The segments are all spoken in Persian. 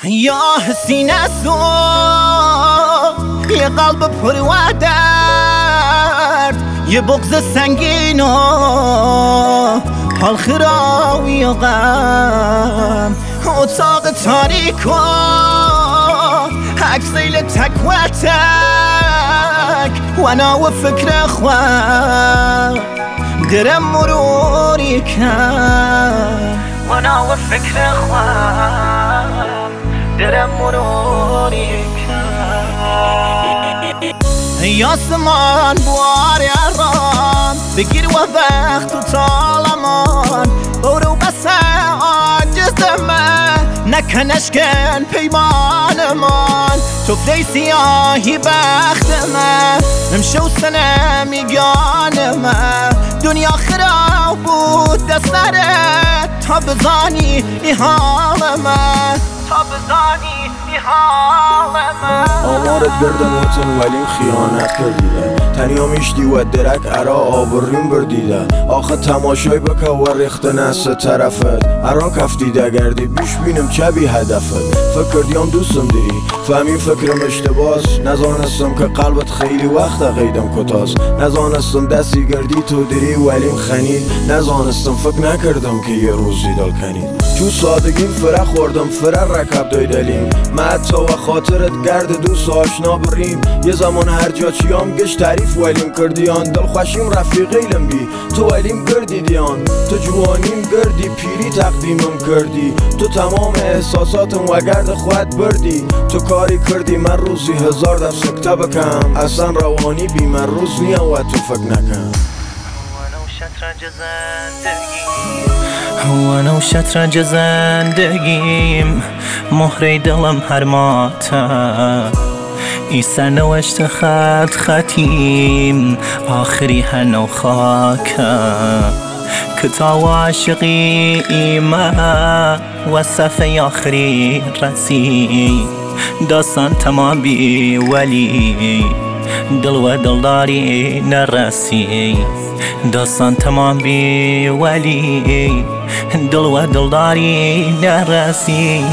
یا حسین تو یه قلب پر و درد، یه بغض سنگین و حال خراوی و غم، اتاق تاریک و عکسیل تک و تک وانا و فکر خواه درم مروری کن، وانا و فکر خواه درم مروری کن. یاسمان بوار ارام بگیر و وقت و طالمان، برو بس عاجز من نکنش کن پیمانمان، تو فدی سیاهی بخت من امشو سنه میگان من، دنیا خراب بود دسترت تا بزانی ای حال من، تا بزانی ای حال من. آمارت گردن وطن ولیم خیانت کردیده، تنیا میشتی و درک ارا آبریم بردیده، آخه تماشای بکه و ریخته نسه طرفت ارا کفتیده گردی بیش بینم چه بی هدفت، فکر دیام دوستم داری فهمی فکرم اشتباس، نزانستم که قلبت خیلی وقت قیدم کتاس، نزانستم دستی گردی تو داری ولیم خنید، نزانستم فکر نکردم که یه روزی دل کنید، چو سادگیم فره خوردم فره رکب دایدلیم، من حتی و خاطرت گرد دوست آشنا بریم، یه زمان هر جا چیام گش تعریف ولیم کردیان، دل خوشیم رفیقیلم بی تو ولیم گردی دیان، تو جوانیم گردی پیری تقدیمم کردی، تو تمام احساساتم و گرد خود بردی، تو کاری کردی من روزی 1000 دفع سکته بکم، اصلا روانی بی من روز نیم و تو فکر نکن. وانا و شطرنج زندگیم مهره دلم هر ماته، ای سرنوشت خط خطیم آخری هنو خاکه، کتاب عاشقی ایمه و صفحه آخری رسی، داستان تمام بی ولی دل و دلداری نرسی، داستان تمام بی ولی دل و دلداری نرسی.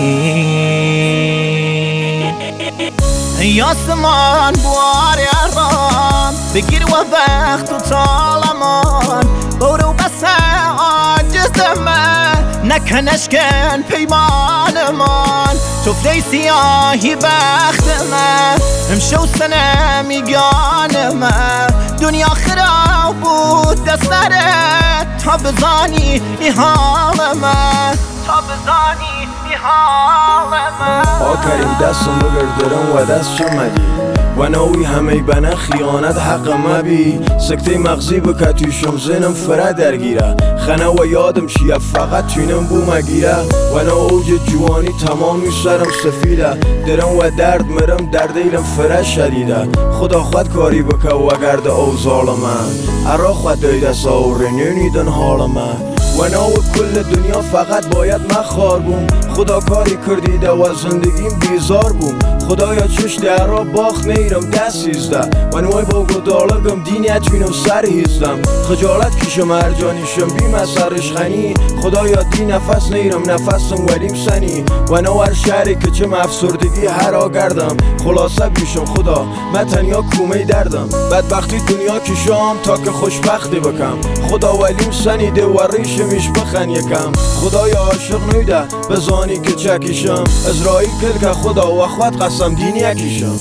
یاسمان بوار ارام بگیر و وقت و طالمان، برو بس عاجز من نکنش کن پیمانمان، تو فدی سیاهی بخت من امشو سنه میگان من، دنیا خراب بود دسترت تا بزانی ای حال من، تا بزانی ای حال من. آکریم دستم بگردرم و دست شمدی و نوی همه بنا خیانت حق مبی، سکته مغزی بکه تویشم زنم فره درگیره، خنه و یادم شیه فقط توینم بو مگیره، و نه اوج جوانی تمامی سرم سفیده، درم و درد مرم در دیلم فره شدیده، خدا خود کاری بکه و گرد اوزال من ارا خود دیده ساوره نینیدن حال من، و نه کل دنیا فقط باید من خار بوم، خدا کاری کردیده و زندگیم بیزار بوم، خدایا چش درا باخ نیرم دست هیزده، و نوی با گدالگم دینی اتوینم سر هیزدم، خجالت کشم ارجانیشم بیم از سرش خنی، خدایا دی نفس نیرم نفسم ولیم سنی، و نو هر شهری که چم افسردگی هر آگردم، خلاصه بیشم خدا من تنیا کومه دردم، بدبختی دنیا کشم تا که خوشبختی بکم، خدا ولیم سنیده و ریشمیش بخن یکم، خدایا عاشق نیده بزانی که چکیشم، ازرائیل کل که خدا و خود قسم دینی اکیشم.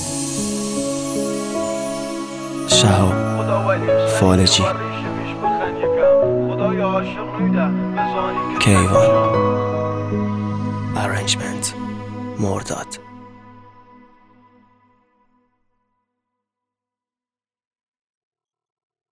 شهاب فالجی کیوان ارنجمنت مرداد.